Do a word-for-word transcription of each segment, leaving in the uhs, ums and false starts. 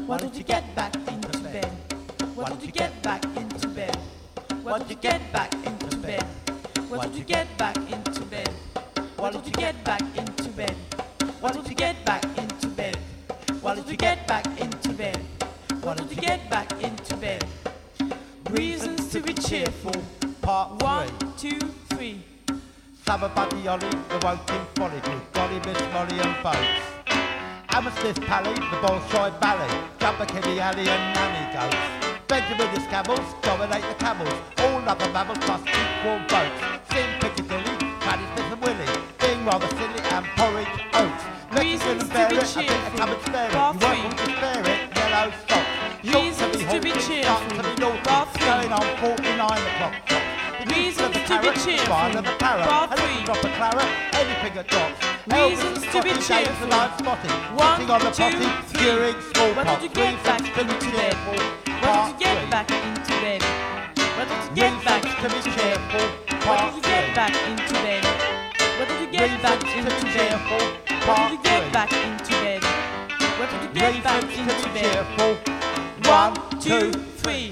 Why don't you get back into bed? Why don't you get back into bed? Why don't you get back into bed? Why don't you get back into bed? Why don't you get back into bed? Why don't you get back into bed? Why don't you get back into bed? Why don't you get back into bed? Reasons to be cheerful. Part One, three. two, three. Summer Buddy Ollie, the woking folly, with Golly, Miss Molly and Boats. Hammersmith Pally, the Bolshoi Ballet, Jumper Kenny Alley and Nanny Goats. Benjamin the Scamels, dominate the camels, all other mammals must equal votes. Sim Piccadilly, Paddy Smith and Willie, being rather silly and porridge oats. Reasons to bear be it, I think cheerful. I come and spare it. Bar You three. won't want to spare it, yellow socks. Reasons to be cheerful. To be naughty, Bar three. going on forty-nine o'clock. Reasons the to be parrot, cheerful. Smile of the parrot, Bar a little three. drop of claret, anything that drops. Reasons Elvis to be and Scotty James cheerful. and I'm spotted, One, sitting on the two, potty three. during smallpox. Why don't you get back Reasons to be into bed? cheerful. Why don't you get Part back into bed? Why don't you three. get back Reasons to be into bed? cheerful. Why Part don't you get three. back into bed? Why don't you get back Reasons into to be bed? cheerful. Why Part don't you get three. back into bed? Why don't you get back Reasons to into be bed? cheerful. One, One, two, two, three.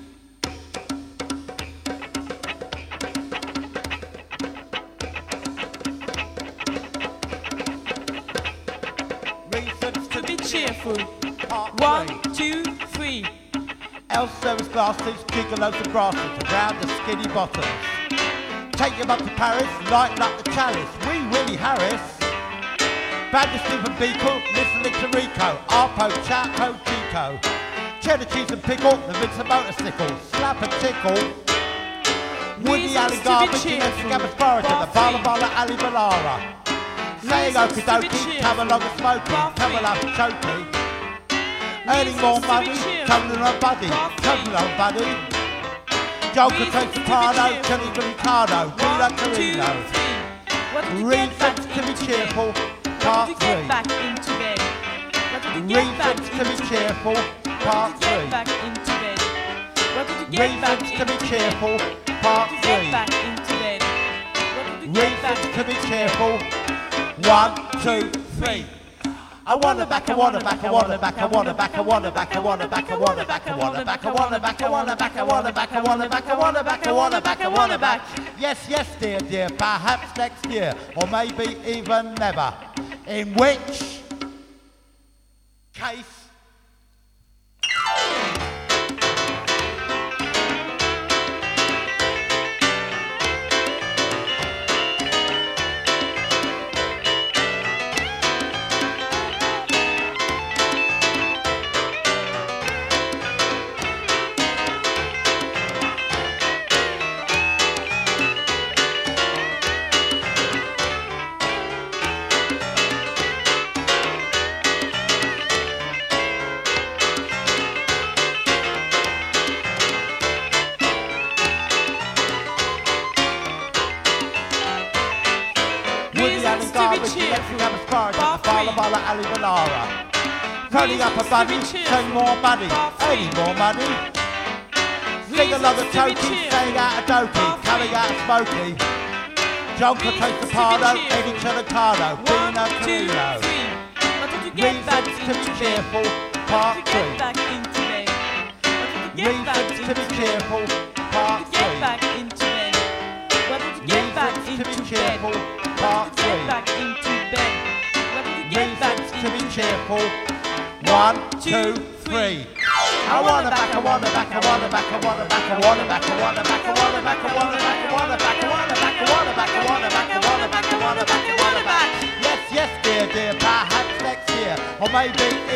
Reasons To be cheerful. Part One, three. two, three. Else service glasses, gigolos and grasses around the skinny bottoms. Take him up to Paris, lighten up the chalice. Wee Willie Harris. Badger Stephen Beagle, listening to Rico. Arpo, Chaco, Chico. Cheddar cheese and pickle, the Vincent motorcycle. Slap and tickle. Woody Reasons Ali to be Garbage, cheerful. Gamma Sparrow, Bar the Bala three. Bala Ali Balara. Saying Reasons okie to be dokie, cheerful. come along and smoky, Bar come three. along choky. Earning Reasons more to be money, cheerful. coming on buddy, Bar three. coming on buddy. Joker Reasons takes to the be Cardo, cheerful. Johnny Ricardo, Dila One, two, Carino. three. Why don't you get back Reasons to be into cheerful, bed? Why part don't you get three. back into bed? Why don't you get back Reasons to be into bed? cheerful, Why part don't you get three. back into bed? Why don't you get back Reasons to be into bed? cheerful, Why part don't you get three. back into bed? Why don't you get back Reasons to be into bed? cheerful, one, two, three. I wanna back, I wanna back, I wanna back, I wanna back, I wanna back, I wanna back, I wanna back, I wanna back, I wanna back, I wanna back, I wanna back, I wanna back, I wanna back, I wanna back, I wanna back. Yes, yes, dear, dear, perhaps next year, or maybe even never. In which case. Reasons to be cheerful. Bar Bala three. Bala Ali Balara. Turning up a Reasons to buddy, be cheerful. saying more money, Bar three. any more money. Sing a lot of Reasons to be toky, cheerful. saying out a dokey, Bar coming three. out smoky. Jonker Reasons takes the to be Pardo, cheerful. Eddie Chiricano, One, Dino two, Carino. three. Why don't you get back Reasons into to be bed? cheerful, Why part don't you get three. back into bed? Why don't you get back Reasons to into be bed? cheerful, Why part don't you get three. back into bed? Why don't you get back Reasons to be into bed? cheerful, Why part don't you three. get back into bed? Why don't you get back Reasons to be into bed? cheerful, one, two, three. I wanna back, I wanna back, I wanna back, I wanna back, I wanna back, I wanna back, I wanna back, I wanna back, I wanna back, I wanna back, I wanna back, I wanna back, I wanna back, I wanna back, I wanna back. Yes, yes, dear, dear, perhaps next year, or maybe